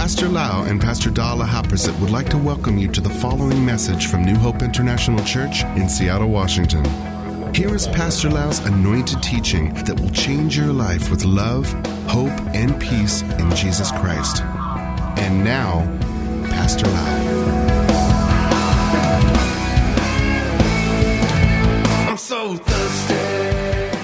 Pastor Lau and Pastor Dala Haprasit would like to welcome you to the following message from New Hope International Church in Seattle, Washington. Here is Pastor Lau's anointed teaching that will change your life with love, hope, and peace in Jesus Christ. And now, Pastor Lau. I'm so thirsty.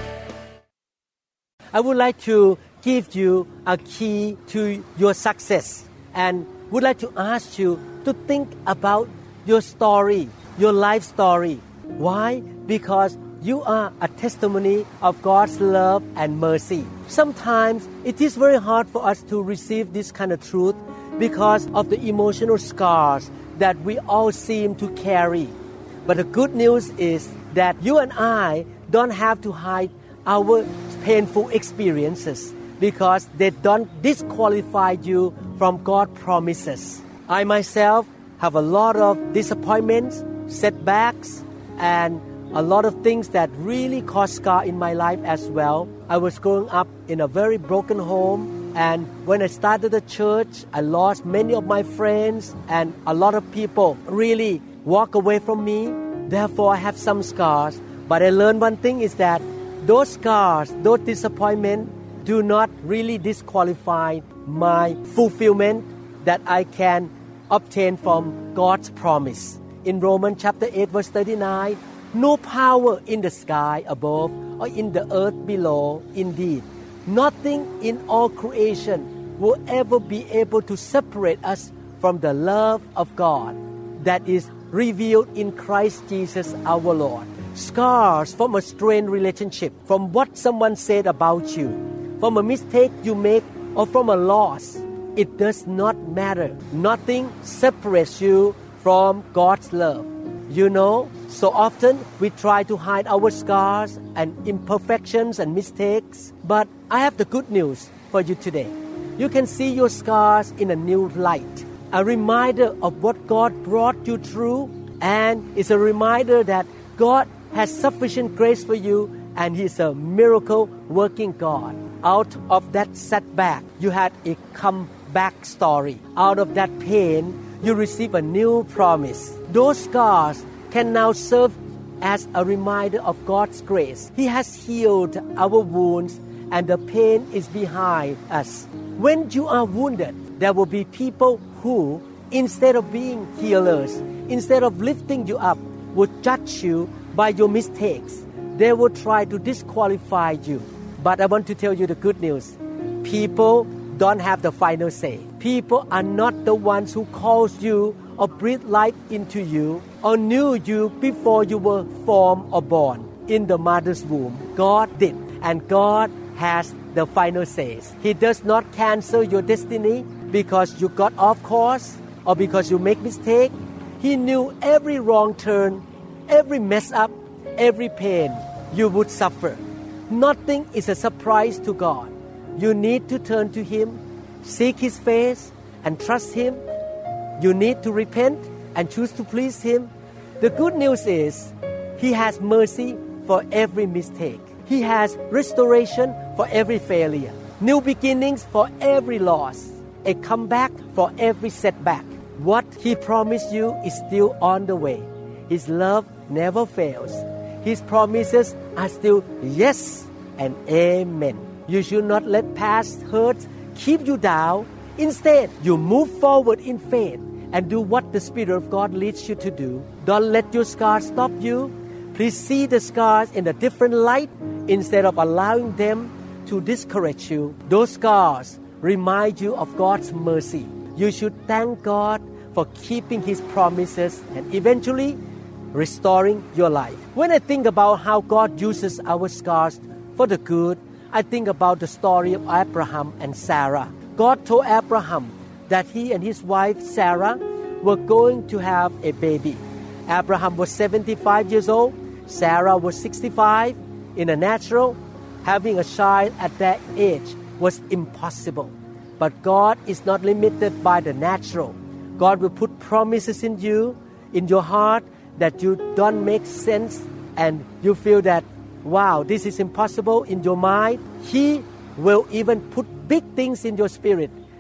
I would like to give you a key to your success and would like to ask you to think about your story, your life story. Why? Because you are a testimony of God's love and mercy. Sometimes it is very hard for us to receive this kind of truth because of the emotional scars that we all seem to carry. But the good news is that you and I don't have to hide our painful experiences because they don't disqualify you from God's promises. I myself have a lot of disappointments, setbacks, and a lot of things that really cause scar in my life as well. I was growing up in a very broken home, and when I started the church, I lost many of my friends, and a lot of people really walk away from me. Therefore, I have some scars. But I learned one thing is that those scars, those disappointments, do not really disqualify my fulfillment that I can obtain from God's promise. In Romans chapter 8 verse 39, no power in the sky above or in the earth below. Indeed, nothing in all creation will ever be able to separate us from the love of God that is revealed in Christ Jesus our Lord. Scars from a strained relationship, from what someone said about you, from a mistake you make, or from a loss, it does not matter. Nothing separates you from God's love. You know, so often we try to hide our scars and imperfections and mistakes. But I have the good news for you today. You can see your scars in a new light. A reminder of what God brought you through, and it's a reminder that God has sufficient grace for you, and He's a miracle working God. Out of that setback, you had a comeback story. Out of that pain, you receive a new promise. Those scars can now serve as a reminder of God's grace. He has healed our wounds, and the pain is behind us. When you are wounded, there will be people who, instead of being healers, instead of lifting you up, would judge you by your mistakes. They will try to disqualify you. But I want to tell you the good news. People don't have the final say. People are not the ones who caused you or breathed life into you or knew you before you were formed or born in the mother's womb. God did, and God has the final say. He does not cancel your destiny because you got off course or because you make mistake. He knew every wrong turn, every mess up, every pain you would suffer. Nothing is a surprise to God. You need to turn to Him, seek His face, and trust Him. You need to repent and choose to please Him. The good news is He has mercy for every mistake. He has restoration for every failure, new beginnings for every loss, a comeback for every setback. What He promised you is still on the way. His love never fails. His promises are still yes and amen. You should not let past hurts keep you down. Instead, you move forward in faith and do what the Spirit of God leads you to do. Don't let your scars stop you. Please see the scars in a different light instead of allowing them to discourage you. Those scars remind you of God's mercy. You should thank God for keeping His promises and eventually restoring your life. When I think about how God uses our scars for the good, I think about the story of Abraham and Sarah. God told Abraham that he and his wife Sarah were going to have a baby. Abraham was 75 years old. Sarah was 65. In the natural, having a child at that age was impossible. But God is not limited by the natural. God will put promises in you, in your heart, that you don't make sense and you feel that, wow, this is impossible in your mind. He will even put big things in your spirit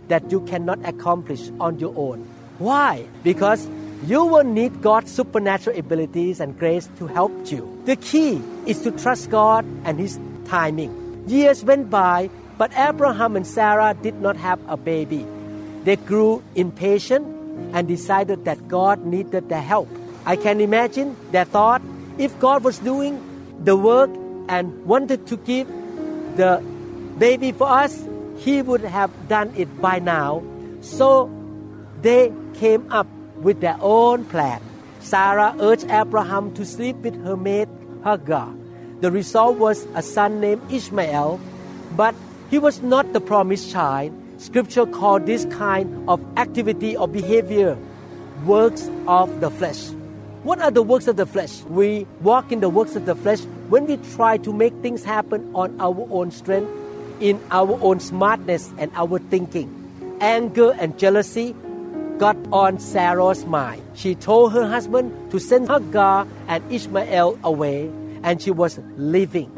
that you cannot accomplish on your own. Why? Because you will need God's supernatural abilities and grace to help you. The key is to trust God and His timing. Years went by, but Abraham and Sarah did not have a baby. They grew impatient and decided that God needed their help. I can imagine their thought, if God was doing the work and wanted to give the baby for us, He would have done it by now. So they came up with their own plan. Sarah urged Abraham to sleep with her maid Hagar. The result was a son named Ishmael, but he was not the promised child. Scripture called this kind of activity or behavior works of the flesh. What are the works of the flesh? We walk in the works of the flesh when we try to make things happen on our own strength, in our own smartness and our thinking. Anger and jealousy got on Sarah's mind. She told her husband to send Hagar and Ishmael away, and she was leaving.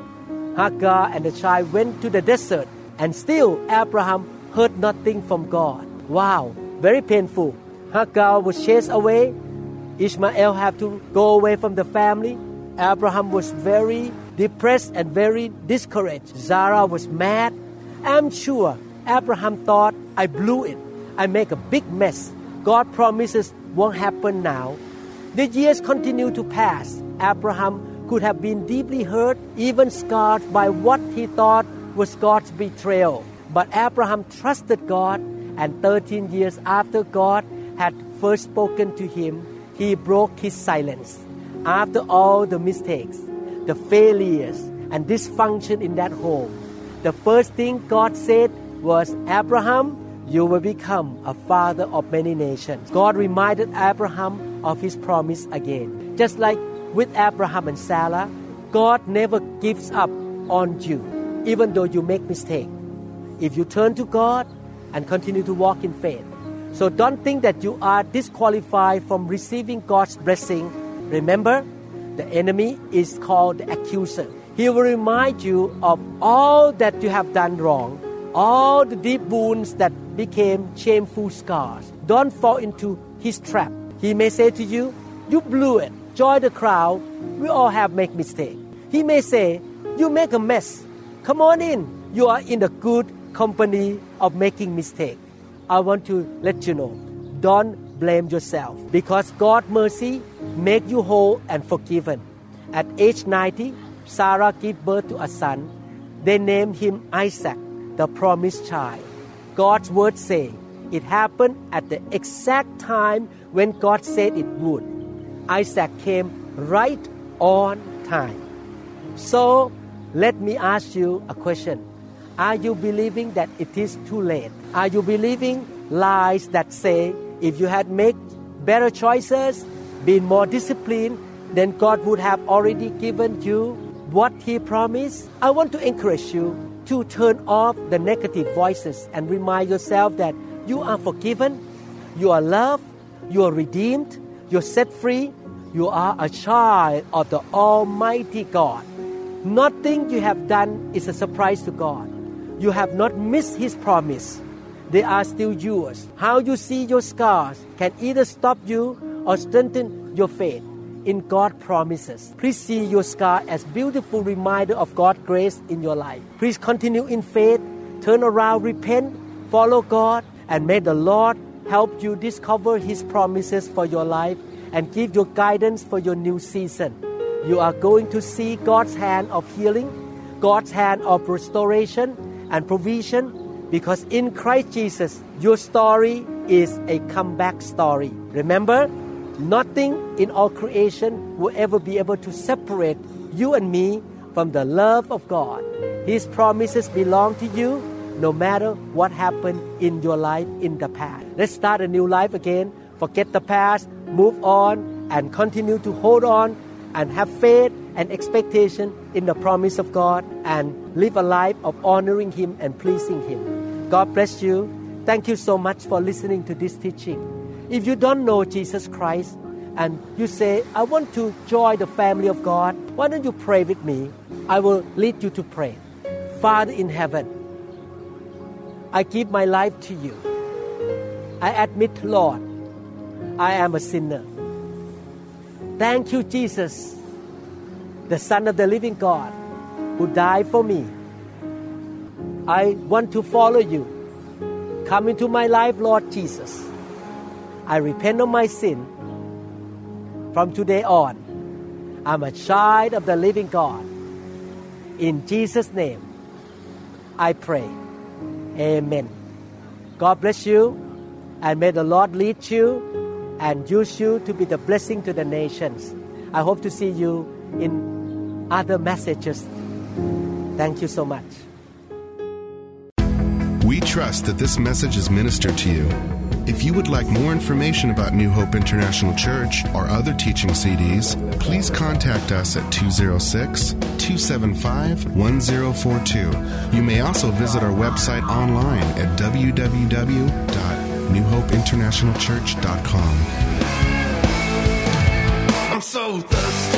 Hagar and the child went to the desert, and still Abraham heard nothing from God. Wow, very painful. Hagar was chased away. Ishmael had to go away from the family. Abraham was very depressed and very discouraged. Sarah was mad. I'm sure Abraham thought, I blew it. I make a big mess. God promises won't happen now. The years continue to pass. Abraham could have been deeply hurt, even scarred by what he thought was God's betrayal. But Abraham trusted God, and 13 years after God had first spoken to him, he broke his silence. After all the mistakes, the failures, and dysfunction in that home, the first thing God said was, Abraham, you will become a father of many nations. God reminded Abraham of His promise again. Just like with Abraham and Sarah, God never gives up on you, even though you make mistakes. If you turn to God and continue to walk in faith. So don't think that you are disqualified from receiving God's blessing. Remember, the enemy is called the accuser. He will remind you of all that you have done wrong, all the deep wounds that became shameful scars. Don't fall into his trap. He may say to you, you blew it. Join the crowd. We all have made mistakes. He may say, you make a mess. Come on in. You are in the good company of making mistakes. I want to let you know, don't blame yourself, because God's mercy make you whole and forgiven. At age 90, Sarah gave birth to a son. They named him Isaac, the promised child. God's word say it happened at the exact time when God said it would. Isaac came right on time. So let me ask you a question. Are you believing that it is too late? Are you believing lies that say if you had made better choices, been more disciplined, then God would have already given you what He promised? I want to encourage you to turn off the negative voices and remind yourself that you are forgiven, you are loved, you are redeemed, you are set free, you are a child of the Almighty God. Nothing you have done is a surprise to God. You have not missed His promise. They are still yours. How you see your scars can either stop you or strengthen your faith in God's promises. Please see your scar as beautiful reminder of God's grace in your life. Please continue in faith, turn around, repent, follow God, and may the Lord help you discover His promises for your life and give you guidance for your new season. You are going to see God's hand of healing, God's hand of restoration and provision, because in Christ Jesus, your story is a comeback story. Remember, nothing in all creation will ever be able to separate you and me from the love of God. His promises belong to you no matter what happened in your life in the past. Let's start a new life again. Forget the past, move on, and continue to hold on and have faith and expectation in the promise of God and live a life of honoring Him and pleasing Him. God bless you. Thank you so much for listening to this teaching. If you don't know Jesus Christ and you say, I want to join the family of God, why don't you pray with me? I will lead you to pray. Father in heaven, I give my life to you. I admit, Lord, I am a sinner. Thank you, Jesus, the Son of the living God, who died for me. I want to follow you. Come into my life, Lord Jesus. I repent of my sin. From today on, I'm a child of the living God. In Jesus' name, I pray. Amen. God bless you, and may the Lord lead you and use you to be the blessing to the nations. I hope to see you in other messages. Thank you so much. We trust that this message is ministered to you. If you would like more information about New Hope International Church or other teaching CDs, please contact us at 206-275-1042. You may also visit our website online at www.newhopeinternationalchurch.com. I'm so thirsty.